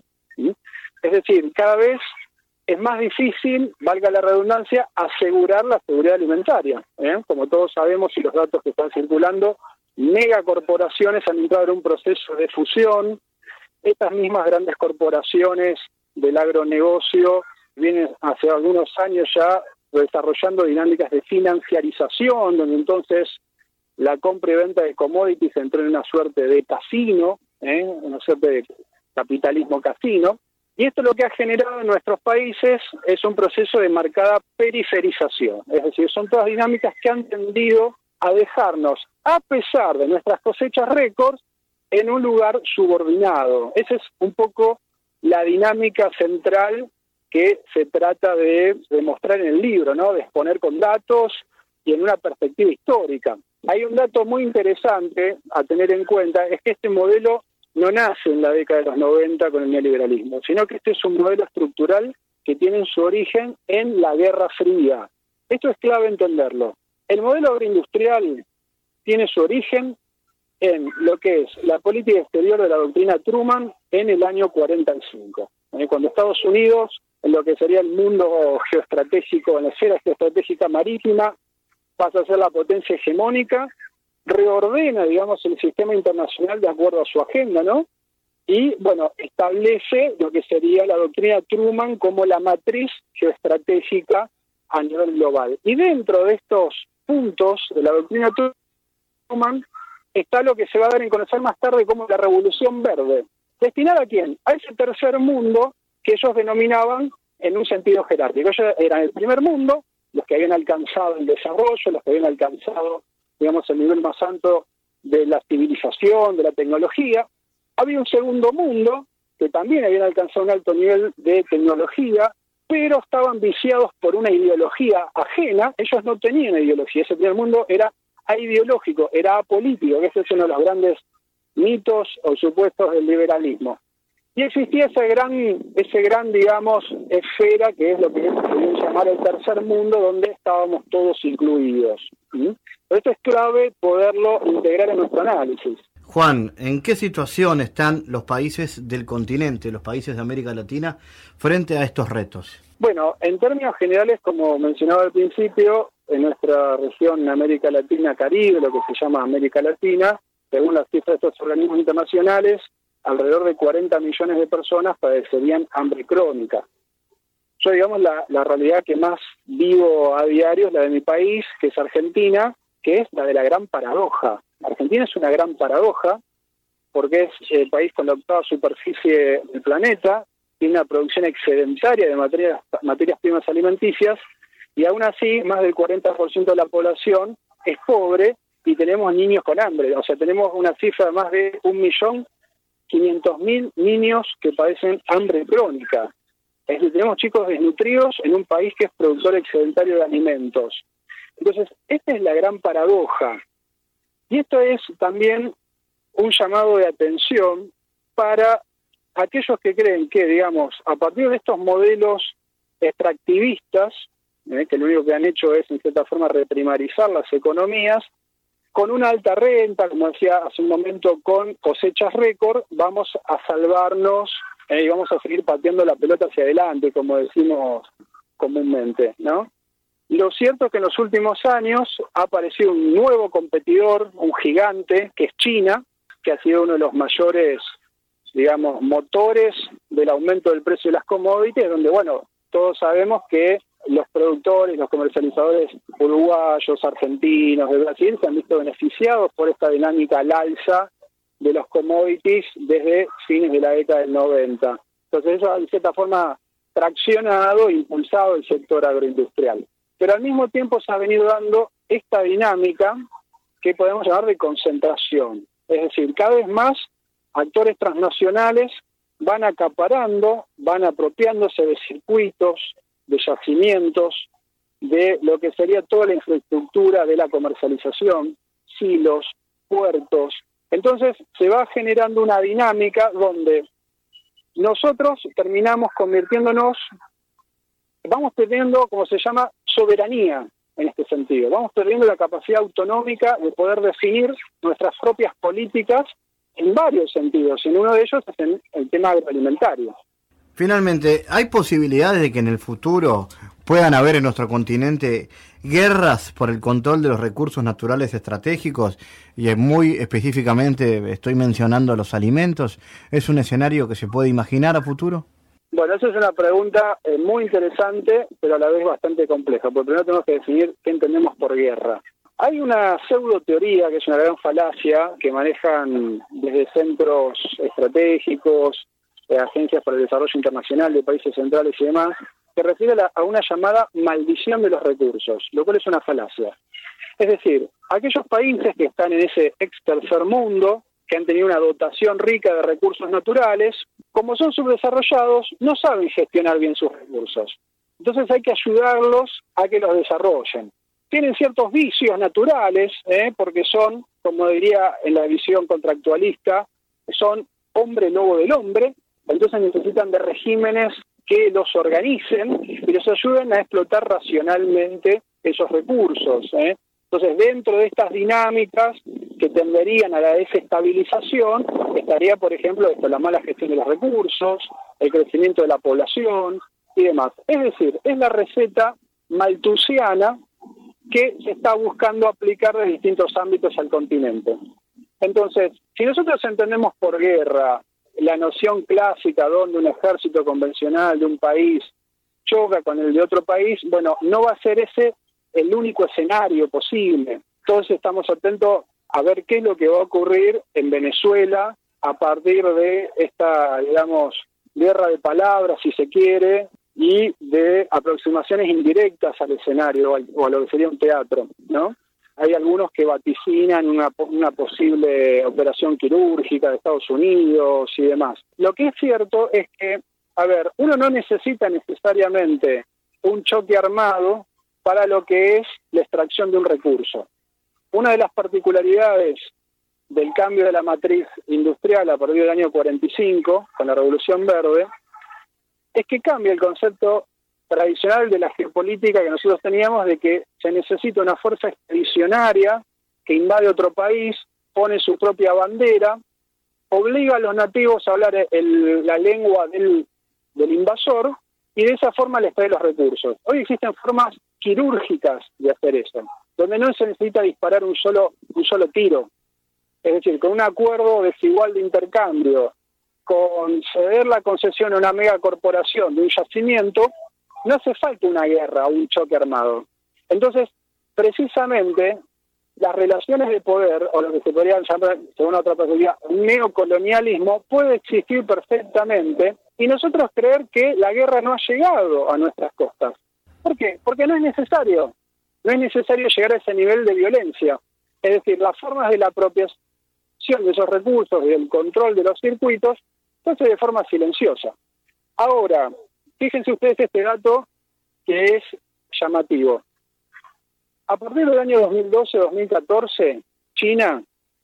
Es decir, cada vez es más difícil, valga la redundancia, asegurar la seguridad alimentaria. Como todos sabemos y los datos que están circulando, megacorporaciones han entrado en un proceso de fusión. Estas mismas grandes corporaciones del agronegocio vienen hace algunos años ya desarrollando dinámicas de financiarización, donde entonces la compra y venta de commodities entró en una suerte de casino, una suerte de capitalismo casino. Y esto lo que ha generado en nuestros países es un proceso de marcada periferización. Es decir, son todas dinámicas que han tendido a dejarnos, a pesar de nuestras cosechas récords, en un lugar subordinado. Esa es un poco la dinámica central que se trata de demostrar en el libro, ¿no? De exponer con datos y en una perspectiva histórica. Hay un dato muy interesante a tener en cuenta, es que este modelo no nace en la década de los 90 con el neoliberalismo, sino que este es un modelo estructural que tiene su origen en la Guerra Fría. Esto es clave entenderlo. El modelo agroindustrial tiene su origen en lo que es la política exterior de la doctrina Truman en el año 45, cuando Estados Unidos, en lo que sería el mundo geoestratégico, en la esfera geoestratégica marítima, pasa a ser la potencia hegemónica reordena, digamos, el sistema internacional de acuerdo a su agenda, ¿no? Y, bueno, establece lo que sería la doctrina Truman como la matriz geoestratégica a nivel global. Y dentro de estos puntos de la doctrina Truman está lo que se va a dar en conocer más tarde como la Revolución Verde. ¿Destinada a quién? A ese tercer mundo que ellos denominaban en un sentido jerárquico. Ellos eran el primer mundo, los que habían alcanzado el desarrollo, los que habían alcanzado, digamos, el nivel más alto de la civilización, de la tecnología. Había un segundo mundo que también habían alcanzado un alto nivel de tecnología, pero estaban viciados por una ideología ajena. Ellos no tenían ideología. Ese primer mundo era aideológico, era apolítico, que ese es uno de los grandes mitos o supuestos del liberalismo. Y existía ese gran, digamos, esfera, que es lo que se podría llamar el tercer mundo, donde estábamos todos incluidos. Esto es clave poderlo integrar en nuestro análisis. Juan, ¿en qué situación están los países del continente, los países de América Latina, frente a estos retos? Bueno, en términos generales, como mencionaba al principio, en nuestra región América Latina Caribe, lo que se llama América Latina, según las cifras de estos organismos internacionales, alrededor de 40 millones de personas padecerían hambre crónica. Yo, digamos, la realidad que más vivo a diario es la de mi país, que es Argentina, que es la de la gran paradoja. Argentina es una gran paradoja porque es el país con la octava superficie del planeta, tiene una producción excedentaria de materias primas alimenticias y aún así más del 40% de la población es pobre y tenemos niños con hambre. O sea, tenemos una cifra de más de 1.500.000 niños que padecen hambre crónica. Es decir, tenemos chicos desnutridos en un país que es productor excedentario de alimentos. Entonces, esta es la gran paradoja. Y esto es también un llamado de atención para aquellos que creen que, digamos, a partir de estos modelos extractivistas, que lo único que han hecho es, en cierta forma, reprimarizar las economías, con una alta renta, como decía hace un momento, con cosechas récord, vamos a salvarnos y vamos a seguir pateando la pelota hacia adelante, como decimos comúnmente, ¿no? Lo cierto es que en los últimos años ha aparecido un nuevo competidor, un gigante, que es China, que ha sido uno de los mayores, digamos, motores del aumento del precio de las commodities, donde, bueno, todos sabemos que los productores, los comercializadores uruguayos, argentinos, de Brasil, se han visto beneficiados por esta dinámica al alza de los commodities desde fines de la década del 90. Entonces eso, de cierta forma, traccionado e impulsado el sector agroindustrial. Pero al mismo tiempo se ha venido dando esta dinámica que podemos llamar de concentración. Es decir, cada vez más actores transnacionales van acaparando, van apropiándose de circuitos, de yacimientos, de lo que sería toda la infraestructura de la comercialización, silos, puertos. Entonces se va generando una dinámica donde nosotros terminamos convirtiéndonos, vamos perdiendo, como se llama, soberanía en este sentido. Vamos perdiendo la capacidad autonómica de poder definir nuestras propias políticas en varios sentidos, y en uno de ellos es en el tema agroalimentario. Finalmente, ¿hay posibilidades de que en el futuro puedan haber en nuestro continente guerras por el control de los recursos naturales estratégicos? Y muy específicamente estoy mencionando los alimentos. ¿Es un escenario que se puede imaginar a futuro? Bueno, esa es una pregunta muy interesante, pero a la vez bastante compleja, porque primero tenemos que definir qué entendemos por guerra. Hay una pseudo teoría, que es una gran falacia, que manejan desde centros estratégicos, agencias para el desarrollo internacional de países centrales y demás, que refiere a una llamada maldición de los recursos, lo cual es una falacia. Es decir, aquellos países que están en ese ex tercer mundo, que han tenido una dotación rica de recursos naturales, como son subdesarrollados, no saben gestionar bien sus recursos. Entonces hay que ayudarlos a que los desarrollen. Tienen ciertos vicios naturales, porque son, como diría en la visión contractualista, son hombre lobo del hombre, entonces necesitan de regímenes que los organicen y los ayuden a explotar racionalmente esos recursos. Entonces, dentro de estas dinámicas que tenderían a la desestabilización, estaría, por ejemplo, la mala gestión de los recursos, el crecimiento de la población y demás. Es decir, es la receta malthusiana que se está buscando aplicar de distintos ámbitos al continente. Entonces, si nosotros entendemos por guerra la noción clásica donde un ejército convencional de un país choca con el de otro país, bueno, no va a ser ese el único escenario posible. Entonces estamos atentos a ver qué es lo que va a ocurrir en Venezuela a partir de esta, digamos, guerra de palabras, si se quiere, y de aproximaciones indirectas al escenario o a lo que sería un teatro, ¿no? Hay algunos que vaticinan una posible operación quirúrgica de Estados Unidos y demás. Lo que es cierto es que, a ver, uno no necesita necesariamente un choque armado para lo que es la extracción de un recurso. Una de las particularidades del cambio de la matriz industrial a partir del año 45, con la Revolución Verde, es que cambia el concepto tradicional de la geopolítica que nosotros teníamos de que se necesita una fuerza expedicionaria que invade otro país, pone su propia bandera, obliga a los nativos a hablar la lengua del invasor y de esa forma les trae los recursos. Hoy existen formas quirúrgicas de hacer eso, donde no se necesita disparar un solo tiro. Es decir, con un acuerdo desigual de intercambio, con ceder la concesión a una megacorporación de un yacimiento, no hace falta una guerra o un choque armado. Entonces, precisamente, las relaciones de poder, o lo que se podría llamar, según otra perspectiva, un neocolonialismo, puede existir perfectamente, y nosotros creer que la guerra no ha llegado a nuestras costas. ¿Por qué? Porque no es necesario. No es necesario llegar a ese nivel de violencia. Es decir, las formas de la apropiación de esos recursos y del control de los circuitos se hace de forma silenciosa. Ahora, fíjense ustedes este dato que es llamativo. A partir del año 2012-2014, China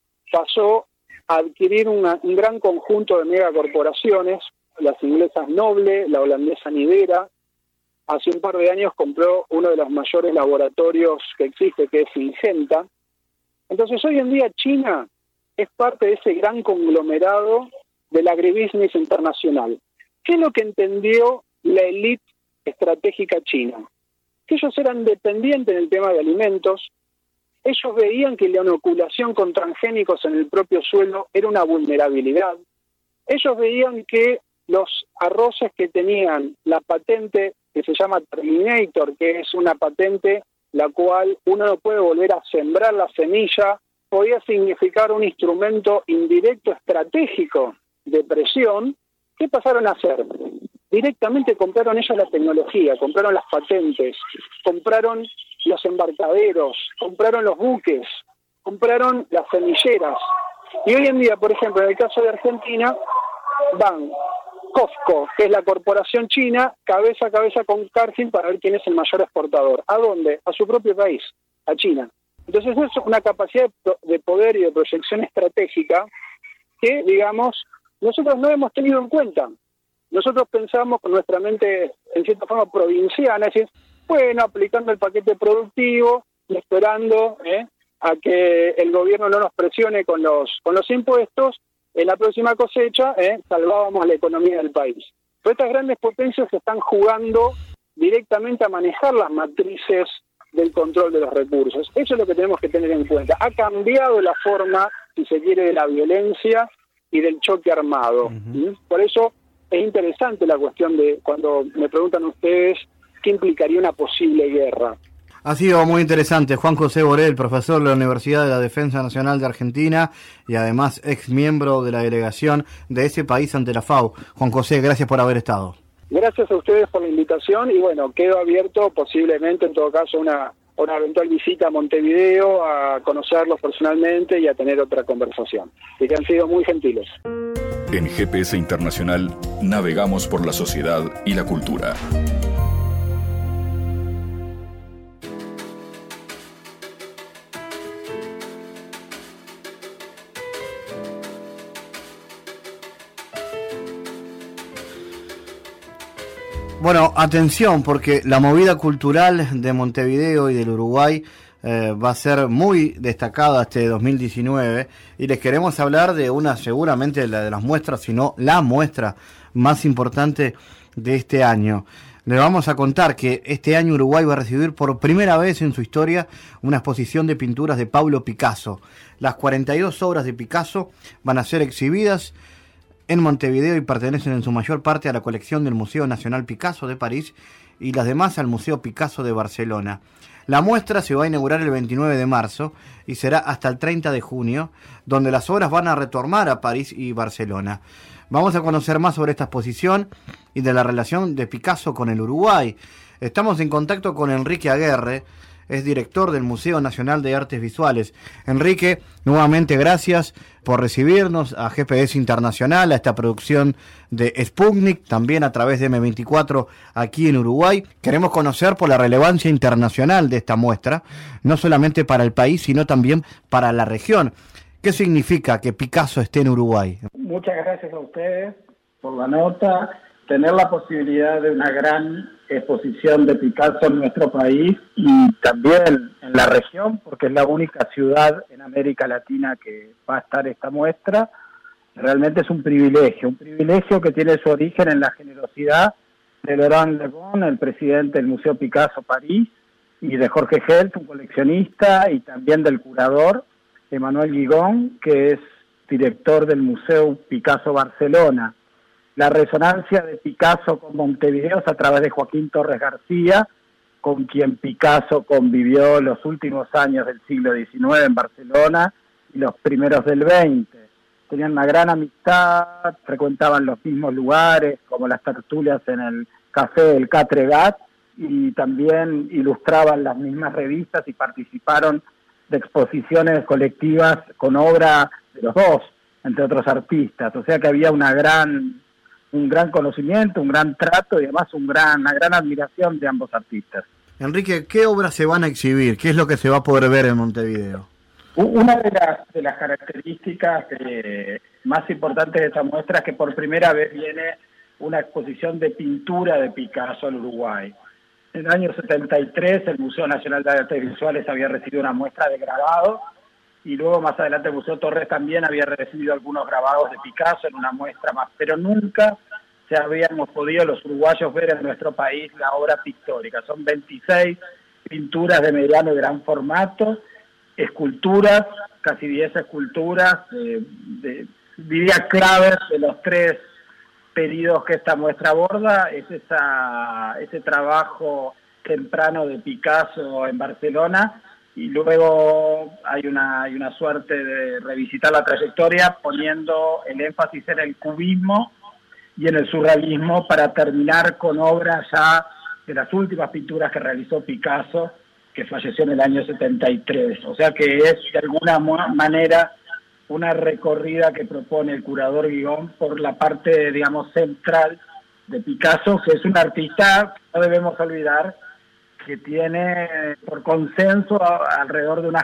pasó a adquirir un gran conjunto de megacorporaciones, las inglesas Noble, la holandesa Nidera. Hace un par de años compró uno de los mayores laboratorios que existe, que es Syngenta. Entonces, hoy en día China es parte de ese gran conglomerado del agribusiness internacional. ¿Qué es lo que entendió la élite estratégica china? Que ellos eran dependientes en el tema de alimentos, ellos veían que la inoculación con transgénicos en el propio suelo era una vulnerabilidad, ellos veían que los arroces que tenían la patente que se llama Terminator, que es una patente la cual uno no puede volver a sembrar la semilla, podía significar un instrumento indirecto estratégico de presión. ¿Qué pasaron a hacer? Directamente compraron ellos la tecnología, compraron las patentes, compraron los embarcaderos, compraron los buques, compraron las semilleras. Y hoy en día, por ejemplo, en el caso de Argentina, van COFCO, que es la corporación china, cabeza a cabeza con Cargill para ver quién es el mayor exportador. ¿A dónde? A su propio país, a China. Entonces eso es una capacidad de poder y de proyección estratégica que, digamos, nosotros no hemos tenido en cuenta. Nosotros pensamos con nuestra mente, en cierta forma, provinciana, es decir, bueno, aplicando el paquete productivo y esperando a que el gobierno no nos presione con los impuestos, en la próxima cosecha salvábamos la economía del país. Pero estas grandes potencias se están jugando directamente a manejar las matrices del control de los recursos. Eso es lo que tenemos que tener en cuenta. Ha cambiado la forma, si se quiere, de la violencia y del choque armado. Uh-huh. Por eso es interesante la cuestión de cuando me preguntan ustedes qué implicaría una posible guerra. Ha sido muy interesante. Juan José Borel, profesor de la Universidad de la Defensa Nacional de Argentina y además ex miembro de la delegación de ese país ante la FAO. Juan José, gracias por haber estado. Gracias a ustedes por la invitación y bueno, quedo abierto posiblemente en todo caso una eventual visita a Montevideo, a conocerlos personalmente y a tener otra conversación. Y que han sido muy gentiles. En GPS Internacional navegamos por la sociedad y la cultura. Bueno, atención, porque la movida cultural de Montevideo y del Uruguay va a ser muy destacada este 2019 y les queremos hablar de una, seguramente la de las muestras, sino la muestra más importante de este año. Le vamos a contar que este año Uruguay va a recibir por primera vez en su historia una exposición de pinturas de Pablo Picasso. Las 42 obras de Picasso van a ser exhibidas en Montevideo y pertenecen en su mayor parte a la colección del Museo Nacional Picasso de París y las demás al Museo Picasso de Barcelona. La muestra se va a inaugurar el 29 de marzo y será hasta el 30 de junio, donde las obras van a retornar a París y Barcelona. Vamos a conocer más sobre esta exposición y de la relación de Picasso con el Uruguay. Estamos en contacto con Enrique Aguerre, es director del Museo Nacional de Artes Visuales. Enrique, nuevamente gracias por recibirnos a GPS Internacional, a esta producción de Sputnik, también a través de M24 aquí en Uruguay. Queremos conocer por la relevancia internacional de esta muestra, no solamente para el país, sino también para la región. ¿Qué significa que Picasso esté en Uruguay? Muchas gracias a ustedes por la nota. Tener la posibilidad de una gran exposición de Picasso en nuestro país y también en la región, porque es la única ciudad en América Latina que va a estar esta muestra, realmente es un privilegio que tiene su origen en la generosidad de Laurent Le Bon, el presidente del Museo Picasso París, y de Jorge Helf, un coleccionista, y también del curador, Emmanuel Guigón, que es director del Museo Picasso Barcelona. La resonancia de Picasso con Montevideo es a través de Joaquín Torres García, con quien Picasso convivió los últimos años del siglo XIX en Barcelona y los primeros del XX. Tenían una gran amistad, frecuentaban los mismos lugares, como las tertulias en el Café del Catregat, y también ilustraban las mismas revistas y participaron de exposiciones colectivas con obra de los dos, entre otros artistas. O sea que había un gran conocimiento, un gran trato y además una gran admiración de ambos artistas. Enrique, ¿qué obras se van a exhibir? ¿Qué es lo que se va a poder ver en Montevideo? Una de las características más importantes de esta muestra es que por primera vez viene una exposición de pintura de Picasso al Uruguay. En el año 73 el Museo Nacional de Artes Visuales había recibido una muestra de grabados y luego más adelante el Museo Torres también había recibido algunos grabados de Picasso en una muestra más, pero nunca habíamos podido los uruguayos ver en nuestro país la obra pictórica. Son 26 pinturas de mediano y gran formato, esculturas, casi 10 esculturas, diría claves de los tres periodos que esta muestra aborda. Es ese trabajo temprano de Picasso en Barcelona, y luego hay una suerte de revisitar la trayectoria poniendo el énfasis en el cubismo y en el surrealismo para terminar con obras ya de las últimas pinturas que realizó Picasso, que falleció en el año 73. O sea que es de alguna manera una recorrida que propone el curador Guigón por la parte, digamos, central de Picasso, que es un artista, no debemos olvidar, que tiene por consenso alrededor de unas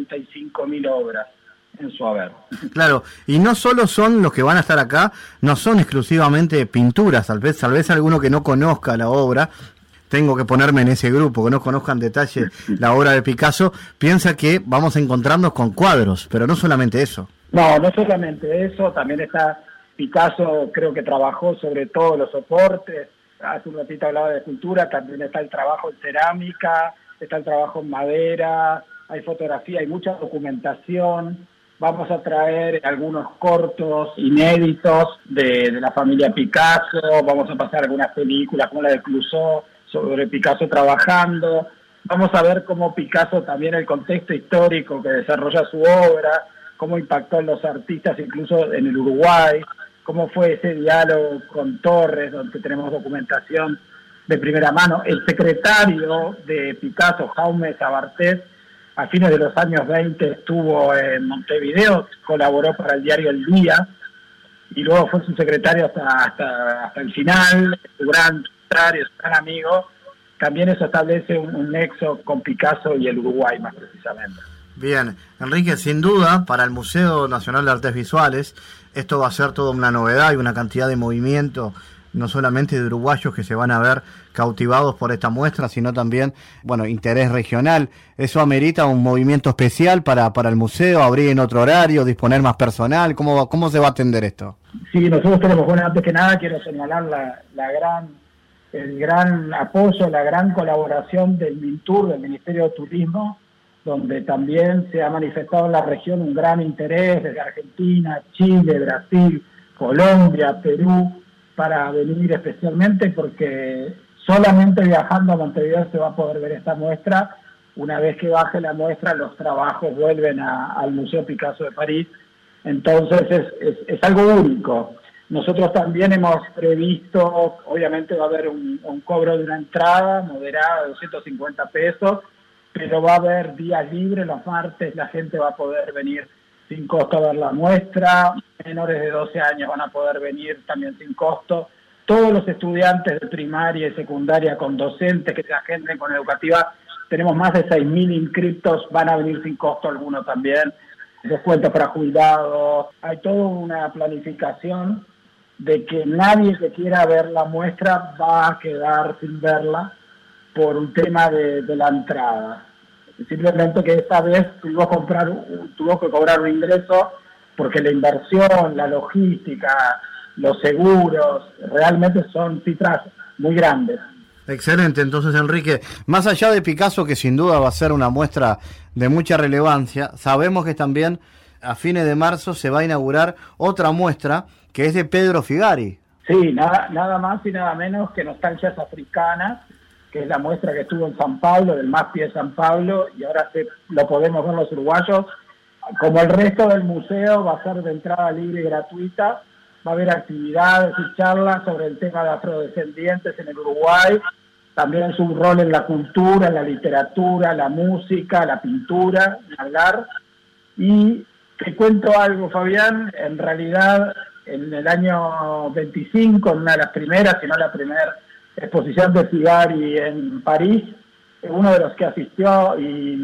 45.000 obras en su haber. Claro, y no solo son los que van a estar acá, no son exclusivamente pinturas, tal vez alguno que no conozca la obra, tengo que ponerme en ese grupo, que no conozca en detalle la obra de Picasso, piensa que vamos a encontrarnos con cuadros, pero no solamente eso. No solamente eso, también está Picasso, creo que trabajó sobre todos los soportes. Hace un ratito hablaba de escultura, también está el trabajo en cerámica, está el trabajo en madera, hay fotografía, hay mucha documentación. Vamos a traer algunos cortos inéditos de la familia Picasso, vamos a pasar algunas películas como la de Clouseau sobre Picasso trabajando. Vamos a ver cómo Picasso también el contexto histórico que desarrolla su obra, cómo impactó en los artistas incluso en el Uruguay, cómo fue ese diálogo con Torres, donde tenemos documentación de primera mano. El secretario de Picasso, Jaume Sabartés, a fines de los años 20 estuvo en Montevideo, colaboró para el diario El Día, y luego fue su secretario hasta el final, su gran secretario, su gran amigo. También eso establece un nexo con Picasso y el Uruguay, más precisamente. Bien, Enrique, sin duda, para el Museo Nacional de Artes Visuales, esto va a ser toda una novedad y una cantidad de movimiento, no solamente de uruguayos que se van a ver cautivados por esta muestra, sino también, interés regional. ¿Eso amerita un movimiento especial para el museo, abrir en otro horario, disponer más personal? ¿Cómo se va a atender esto? Sí, nosotros tenemos, antes que nada quiero señalar la gran el gran apoyo, la gran colaboración del MINTUR, del Ministerio de Turismo, donde también se ha manifestado en la región un gran interés desde Argentina, Chile, Brasil, Colombia, Perú, para venir especialmente porque solamente viajando a Montevideo se va a poder ver esta muestra. Una vez que baje la muestra, los trabajos vuelven al Museo Picasso de París. Entonces es algo único. Nosotros también hemos previsto, obviamente va a haber un cobro de una entrada moderada de 250 pesos, pero va a haber días libres, los martes la gente va a poder venir sin costo a ver la muestra, menores de 12 años van a poder venir también sin costo. Todos los estudiantes de primaria y secundaria con docentes que se agenden con educativa, tenemos más de 6.000 inscriptos, van a venir sin costo algunos también. Descuento para jubilados, hay toda una planificación de que nadie que quiera ver la muestra va a quedar sin verla por un tema de la entrada. Simplemente que esta vez tuvo que cobrar un ingreso porque la inversión, la logística, los seguros, realmente son cifras muy grandes. Excelente, entonces Enrique, más allá de Picasso, que sin duda va a ser una muestra de mucha relevancia, sabemos que también a fines de marzo se va a inaugurar otra muestra que es de Pedro Figari. Sí, nada más y nada menos que Nostalgias Africanas, que es la muestra que estuvo en San Pablo, del MASPI de San Pablo, y ahora lo podemos ver los uruguayos. Como el resto del museo, va a ser de entrada libre y gratuita. Va a haber actividades y charlas sobre el tema de afrodescendientes en el Uruguay, también su rol en la cultura, en la literatura, la música, la pintura, hablar. Y te cuento algo, Fabián, en realidad en el año 25, en una de las primeras, si no la primera exposición de Figari en París, uno de los que asistió y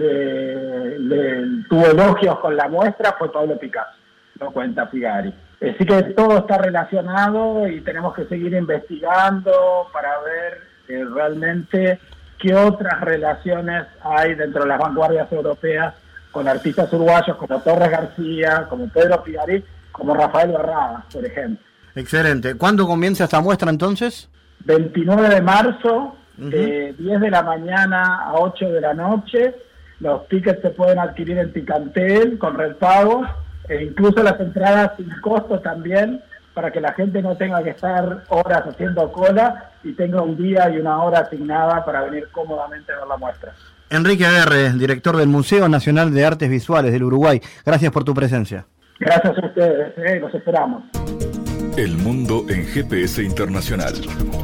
le tuvo elogios con la muestra fue Pablo Picasso, lo cuenta Figari. Así que todo está relacionado y tenemos que seguir investigando para ver realmente qué otras relaciones hay dentro de las vanguardias europeas con artistas uruguayos como Torres García, como Pedro Figari, como Rafael Barradas, por ejemplo. Excelente. ¿Cuándo comienza esta muestra entonces? 29 de marzo, de 10 de la mañana a 8 de la noche. Los tickets se pueden adquirir en Ticantel con repago, e incluso las entradas sin costo también, para que la gente no tenga que estar horas haciendo cola y tenga un día y una hora asignada para venir cómodamente a ver la muestra. Enrique Aguerre, director del Museo Nacional de Artes Visuales del Uruguay. Gracias por tu presencia. Gracias a ustedes, los esperamos. El mundo en GPS Internacional.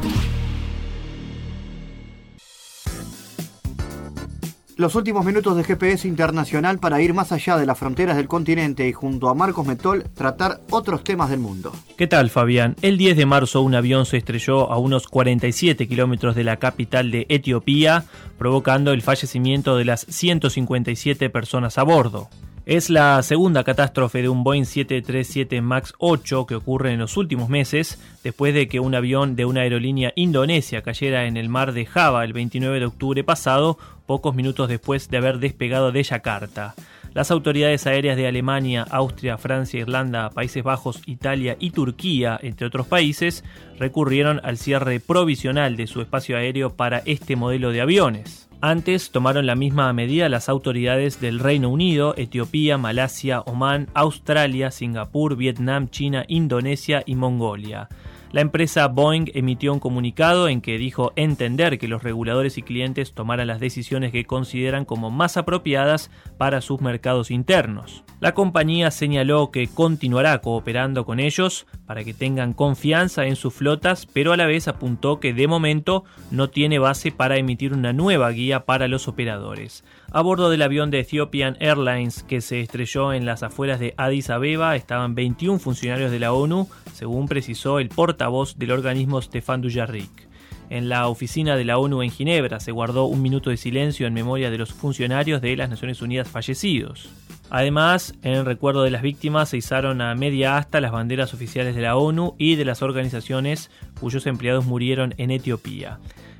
Los últimos minutos de GPS Internacional para ir más allá de las fronteras del continente y junto a Marcos Metol tratar otros temas del mundo. ¿Qué tal, Fabián? El 10 de marzo un avión se estrelló a unos 47 kilómetros de la capital de Etiopía, provocando el fallecimiento de las 157 personas a bordo. Es la segunda catástrofe de un Boeing 737 MAX 8 que ocurre en los últimos meses, después de que un avión de una aerolínea indonesia cayera en el mar de Java el 29 de octubre pasado, pocos minutos después de haber despegado de Yakarta. Las autoridades aéreas de Alemania, Austria, Francia, Irlanda, Países Bajos, Italia y Turquía, entre otros países, recurrieron al cierre provisional de su espacio aéreo para este modelo de aviones. Antes tomaron la misma medida las autoridades del Reino Unido, Etiopía, Malasia, Omán, Australia, Singapur, Vietnam, China, Indonesia y Mongolia. La empresa Boeing emitió un comunicado en que dijo entender que los reguladores y clientes tomaran las decisiones que consideran como más apropiadas para sus mercados internos. La compañía señaló que continuará cooperando con ellos para que tengan confianza en sus flotas, pero a la vez apuntó que de momento no tiene base para emitir una nueva guía para los operadores. A bordo del avión de Ethiopian Airlines que se estrelló en las afueras de Addis Abeba estaban 21 funcionarios de la ONU, según precisó el portavoz del organismo Stefan Dujarric. En la oficina de la ONU en Ginebra se guardó un minuto de silencio en memoria de los funcionarios de las Naciones Unidas fallecidos. Además, en recuerdo de las víctimas se izaron a media asta las banderas oficiales de la ONU y de las organizaciones cuyos empleados murieron en Etiopía.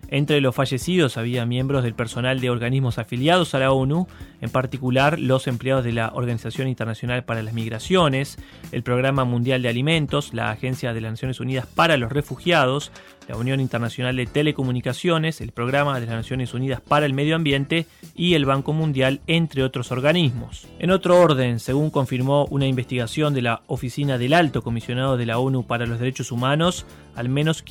Entre los fallecidos había miembros del personal de organismos afiliados a la ONU, en particular los empleados de la Organización Internacional para las Migraciones, el Programa Mundial de Alimentos, la Agencia de las Naciones Unidas para los Refugiados, la Unión Internacional de Telecomunicaciones, el Programa de las Naciones Unidas para el Medio Ambiente y el Banco Mundial, entre otros organismos. En otro orden, según confirmó una investigación de la Oficina del Alto Comisionado de la ONU para los Derechos Humanos, al menos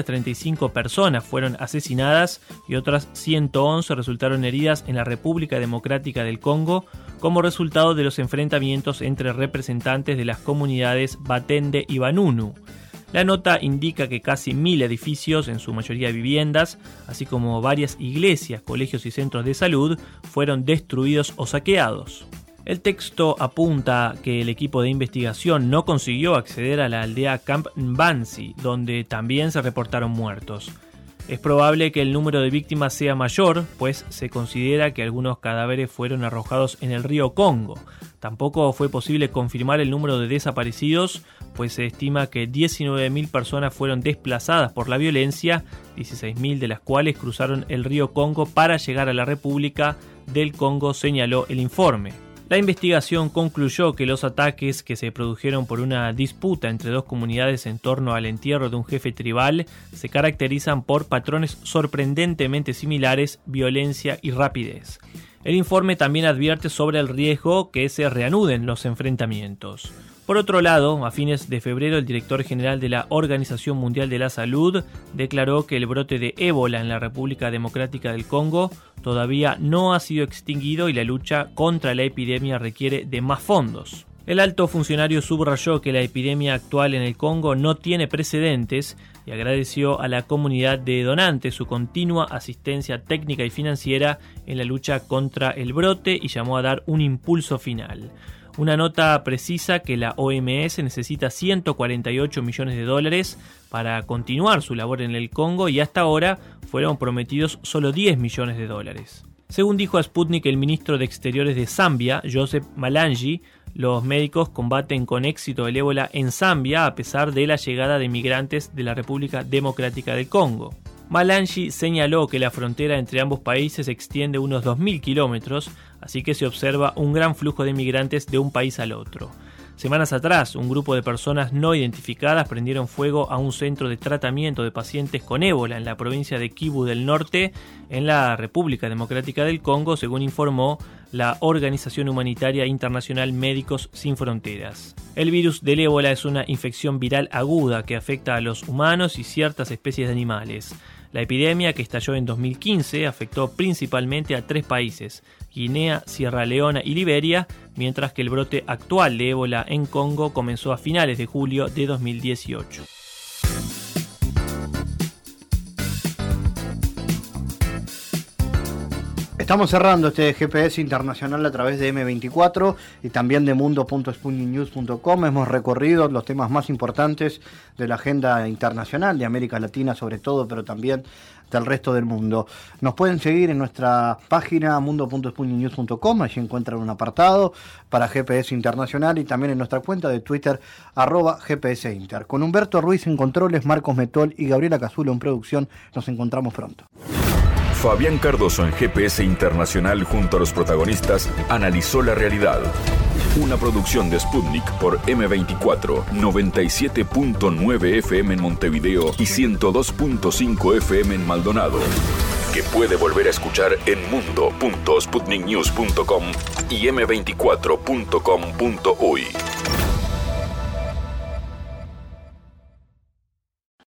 535 personas fueron asesinadas y otras 111 resultaron heridas en la República Democrática del Congo como resultado de los enfrentamientos entre representantes de las comunidades Batende y Banunu. La nota indica que casi 1000 edificios, en su mayoría viviendas, así como varias iglesias, colegios y centros de salud, fueron destruidos o saqueados. El texto apunta que el equipo de investigación no consiguió acceder a la aldea Camp Mbansi, donde también se reportaron muertos. Es probable que el número de víctimas sea mayor, pues se considera que algunos cadáveres fueron arrojados en el río Congo. Tampoco fue posible confirmar el número de desaparecidos, pues se estima que 19.000 personas fueron desplazadas por la violencia, 16.000 de las cuales cruzaron el río Congo para llegar a la República del Congo, señaló el informe. La investigación concluyó que los ataques que se produjeron por una disputa entre dos comunidades en torno al entierro de un jefe tribal se caracterizan por patrones sorprendentemente similares, violencia y rapidez. El informe también advierte sobre el riesgo que se reanuden los enfrentamientos. Por otro lado, a fines de febrero, el director general de la Organización Mundial de la Salud declaró que el brote de ébola en la República Democrática del Congo todavía no ha sido extinguido y la lucha contra la epidemia requiere de más fondos. El alto funcionario subrayó que la epidemia actual en el Congo no tiene precedentes y agradeció a la comunidad de donantes su continua asistencia técnica y financiera en la lucha contra el brote y llamó a dar un impulso final. Una nota precisa que la OMS necesita 148 millones de dólares para continuar su labor en el Congo y hasta ahora fueron prometidos solo 10 millones de dólares. Según dijo a Sputnik el ministro de Exteriores de Zambia, Joseph Malangi, los médicos combaten con éxito el ébola en Zambia a pesar de la llegada de migrantes de la República Democrática del Congo. Malangi señaló que la frontera entre ambos países se extiende unos 2.000 kilómetros, así que se observa un gran flujo de migrantes de un país al otro. Semanas atrás, un grupo de personas no identificadas prendieron fuego a un centro de tratamiento de pacientes con ébola en la provincia de Kivu del Norte, en la República Democrática del Congo, según informó la Organización Humanitaria Internacional Médicos Sin Fronteras. El virus del ébola es una infección viral aguda que afecta a los humanos y ciertas especies de animales. La epidemia, que estalló en 2015, afectó principalmente a 3 países, Guinea, Sierra Leona y Liberia, mientras que el brote actual de ébola en Congo comenzó a finales de julio de 2018. Estamos cerrando este GPS internacional a través de M24 y también de mundo.sputniknews.com. Hemos recorrido los temas más importantes de la agenda internacional, de América Latina sobre todo, pero también del resto del mundo. Nos pueden seguir en nuestra página mundo.sputniknews.com, allí encuentran un apartado para GPS Internacional y también en nuestra cuenta de Twitter @GPSinter. Con Humberto Ruiz en controles, Marcos Metol y Gabriela Cazulo en producción, nos encontramos pronto. Fabián Cardoso en GPS Internacional junto a los protagonistas analizó la realidad. Una producción de Sputnik por M24, 97.9 FM en Montevideo y 102.5 FM en Maldonado. Que puede volver a escuchar en mundo.sputniknews.com y m24.com.uy.